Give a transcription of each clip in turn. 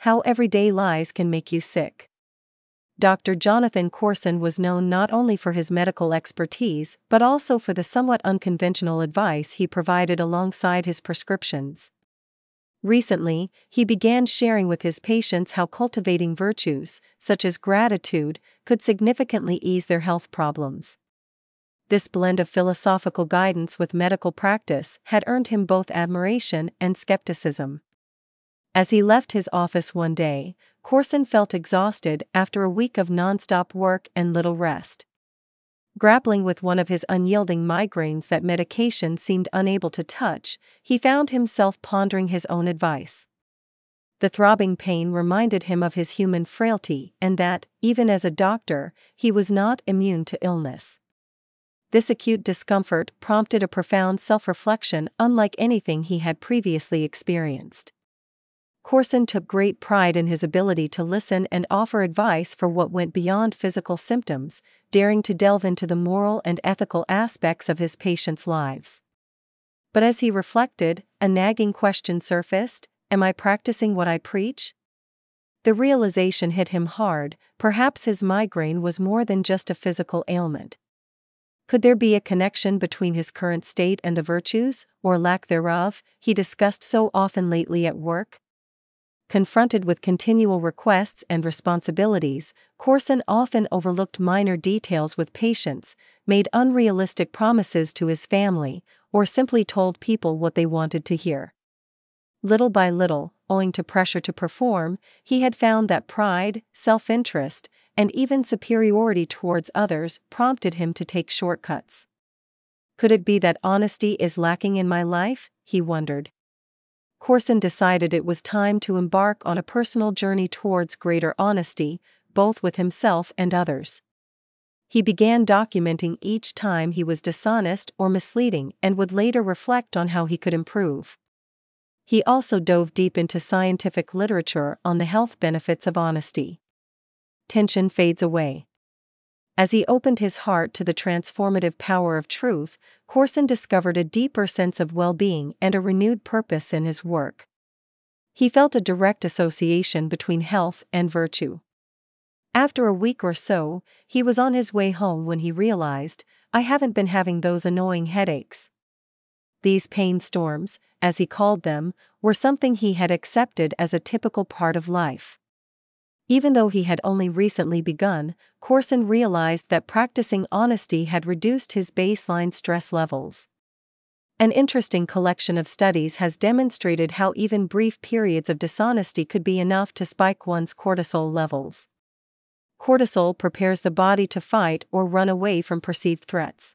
How Everyday Lies Can Make You Sick. Dr. Jonathan Corson was known not only for his medical expertise but also for the somewhat unconventional advice he provided alongside his prescriptions. Recently, he began sharing with his patients how cultivating virtues, such as gratitude, could significantly ease their health problems. This blend of philosophical guidance with medical practice had earned him both admiration and skepticism. As he left his office one day, Corson felt exhausted after a week of nonstop work and little rest. Grappling with one of his unyielding migraines that medication seemed unable to touch, he found himself pondering his own advice. The throbbing pain reminded him of his human frailty and that, even as a doctor, he was not immune to illness. This acute discomfort prompted a profound self-reflection unlike anything he had previously experienced. Corson took great pride in his ability to listen and offer advice for what went beyond physical symptoms, daring to delve into the moral and ethical aspects of his patients' lives. But as he reflected, a nagging question surfaced: am I practicing what I preach? The realization hit him hard. Perhaps his migraine was more than just a physical ailment. Could there be a connection between his current state and the virtues, or lack thereof, he discussed so often lately at work? Confronted with continual requests and responsibilities, Corson often overlooked minor details with patients, made unrealistic promises to his family, or simply told people what they wanted to hear. Little by little, owing to pressure to perform, he had found that pride, self-interest, and even superiority towards others prompted him to take shortcuts. Could it be that honesty is lacking in my life? He wondered. Corson decided it was time to embark on a personal journey towards greater honesty, both with himself and others. He began documenting each time he was dishonest or misleading and would later reflect on how he could improve. He also dove deep into scientific literature on the health benefits of honesty. Tension fades away. As he opened his heart to the transformative power of truth, Corson discovered a deeper sense of well-being and a renewed purpose in his work. He felt a direct association between health and virtue. After a week or so, he was on his way home when he realized, I haven't been having those annoying headaches. These pain storms, as he called them, were something he had accepted as a typical part of life. Even though he had only recently begun, Corson realized that practicing honesty had reduced his baseline stress levels. An interesting collection of studies has demonstrated how even brief periods of dishonesty could be enough to spike one's cortisol levels. Cortisol prepares the body to fight or run away from perceived threats.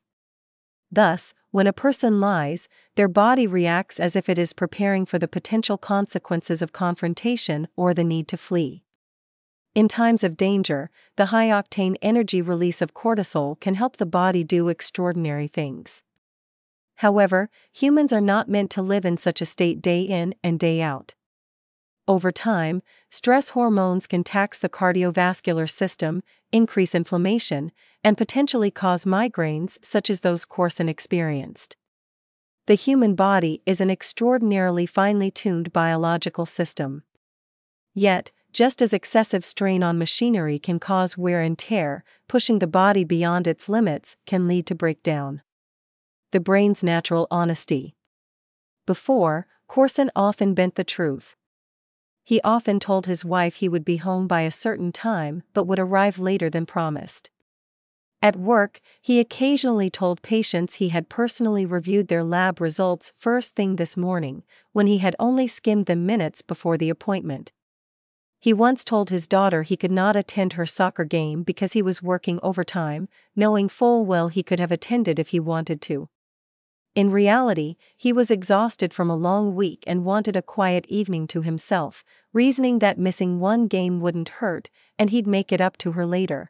Thus, when a person lies, their body reacts as if it is preparing for the potential consequences of confrontation or the need to flee. In times of danger, the high-octane energy release of cortisol can help the body do extraordinary things. However, humans are not meant to live in such a state day in and day out. Over time, stress hormones can tax the cardiovascular system, increase inflammation, and potentially cause migraines such as those Corson experienced. The human body is an extraordinarily finely tuned biological system. Yet, just as excessive strain on machinery can cause wear and tear, pushing the body beyond its limits can lead to breakdown. The brain's natural honesty. Before, Corson often bent the truth. He often told his wife he would be home by a certain time but would arrive later than promised. At work, he occasionally told patients he had personally reviewed their lab results first thing this morning, when he had only skimmed them minutes before the appointment. He once told his daughter he could not attend her soccer game because he was working overtime, knowing full well he could have attended if he wanted to. In reality, he was exhausted from a long week and wanted a quiet evening to himself, reasoning that missing one game wouldn't hurt, and he'd make it up to her later.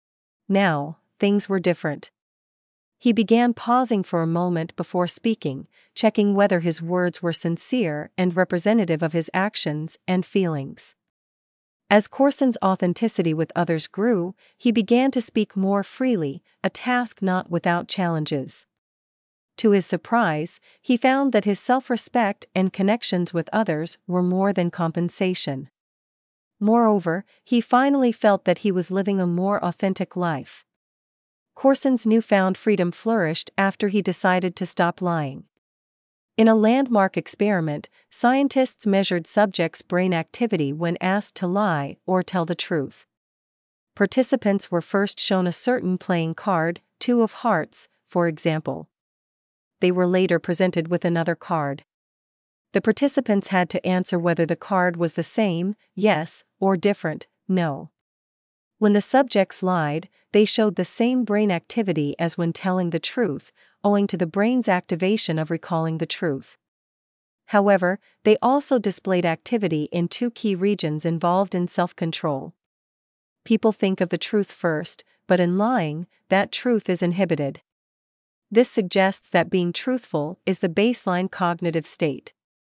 Now, things were different. He began pausing for a moment before speaking, checking whether his words were sincere and representative of his actions and feelings. As Corson's authenticity with others grew, he began to speak more freely, a task not without challenges. To his surprise, he found that his self-respect and connections with others were more than compensation. Moreover, he finally felt that he was living a more authentic life. Courson's newfound freedom flourished after he decided to stop lying. In a landmark experiment, scientists measured subjects' brain activity when asked to lie or tell the truth. Participants were first shown a certain playing card, 2 of hearts, for example. They were later presented with another card. The participants had to answer whether the card was the same, yes, or different, no. When the subjects lied, they showed the same brain activity as when telling the truth, owing to the brain's activation of recalling the truth. However, they also displayed activity in 2 key regions involved in self-control. People think of the truth first, but in lying, that truth is inhibited. This suggests that being truthful is the baseline cognitive state.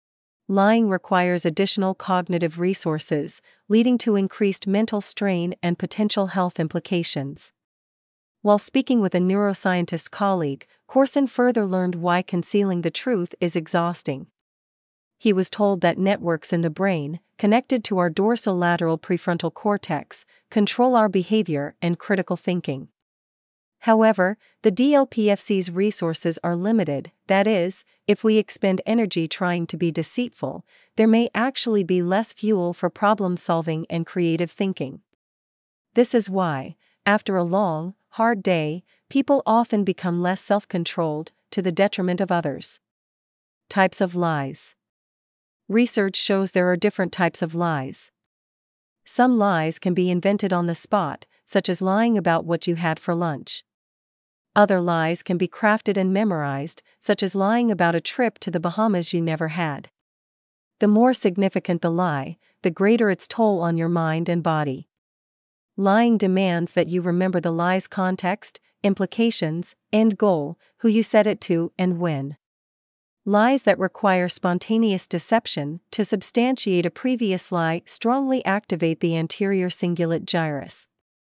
Lying requires additional cognitive resources, leading to increased mental strain and potential health implications. While speaking with a neuroscientist colleague, Courson further learned why concealing the truth is exhausting. He was told that networks in the brain, connected to our dorsolateral prefrontal cortex, control our behavior and critical thinking. However, the DLPFC's resources are limited, that is, if we expend energy trying to be deceitful, there may actually be less fuel for problem-solving and creative thinking. This is why, after a long, hard day, people often become less self-controlled, to the detriment of others. Types of lies. Research shows there are different types of lies. Some lies can be invented on the spot, such as lying about what you had for lunch. Other lies can be crafted and memorized, such as lying about a trip to the Bahamas you never had. The more significant the lie, the greater its toll on your mind and body. Lying demands that you remember the lie's context, implications, end goal, who you said it to, and when. Lies that require spontaneous deception to substantiate a previous lie strongly activate the anterior cingulate gyrus.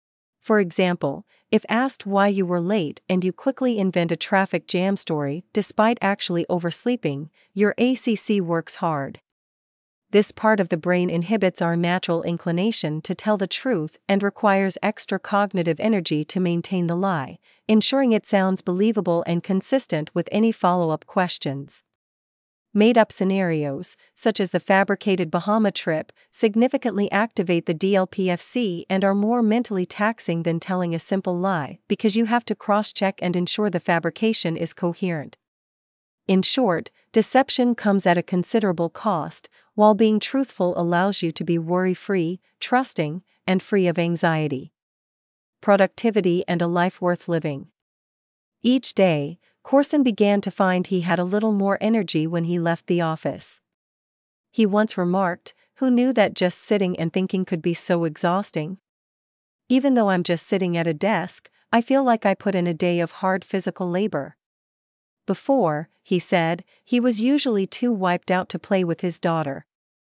For example, if asked why you were late and you quickly invent a traffic jam story despite actually oversleeping, your ACC works hard. This part of the brain inhibits our natural inclination to tell the truth and requires extra cognitive energy to maintain the lie, ensuring it sounds believable and consistent with any follow-up questions. Made-up scenarios, such as the fabricated Bahama trip, significantly activate the DLPFC and are more mentally taxing than telling a simple lie because you have to cross-check and ensure the fabrication is coherent. In short, deception comes at a considerable cost, while being truthful allows you to be worry-free, trusting, and free of anxiety. Productivity and a life worth living. Each day, Courson began to find he had a little more energy when he left the office. He once remarked, "Who knew that just sitting and thinking could be so exhausting? Even though I'm just sitting at a desk, I feel like I put in a day of hard physical labor." Before, he said, he was usually too wiped out to play with his daughter.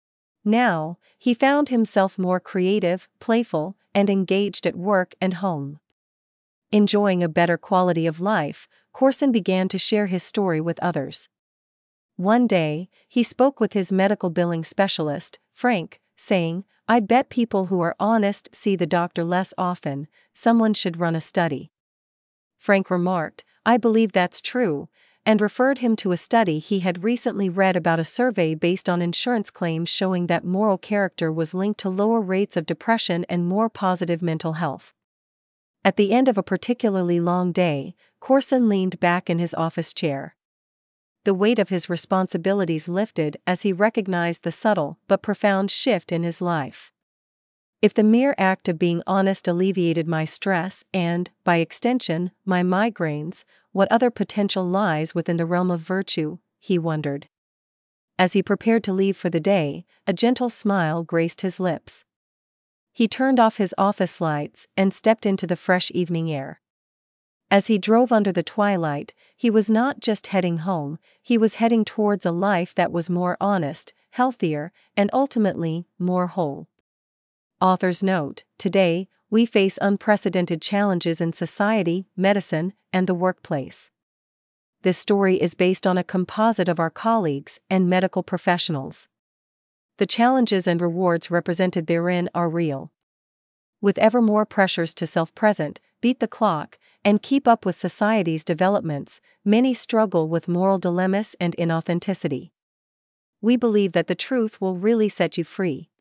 Now, he found himself more creative, playful, and engaged at work and home. Enjoying a better quality of life, Courson began to share his story with others. One day, he spoke with his medical billing specialist, Frank, saying, "I'd bet people who are honest see the doctor less often, someone should run a study." Frank remarked, "I believe that's true," and referred him to a study he had recently read about a survey based on insurance claims showing that moral character was linked to lower rates of depression and more positive mental health. At the end of a particularly long day, Courson leaned back in his office chair. The weight of his responsibilities lifted as he recognized the subtle but profound shift in his life. If the mere act of being honest alleviated my stress and, by extension, my migraines, what other potential lies within the realm of virtue, he wondered. As he prepared to leave for the day, a gentle smile graced his lips. He turned off his office lights and stepped into the fresh evening air. As he drove under the twilight, he was not just heading home, he was heading towards a life that was more honest, healthier, and ultimately, more whole. Author's note: today, we face unprecedented challenges in society, medicine, and the workplace. This story is based on a composite of our colleagues and medical professionals. the challenges and rewards represented therein are real. With ever more pressures to self-present, beat the clock, and keep up with society's developments, many struggle with moral dilemmas and inauthenticity. We believe that the truth will really set you free.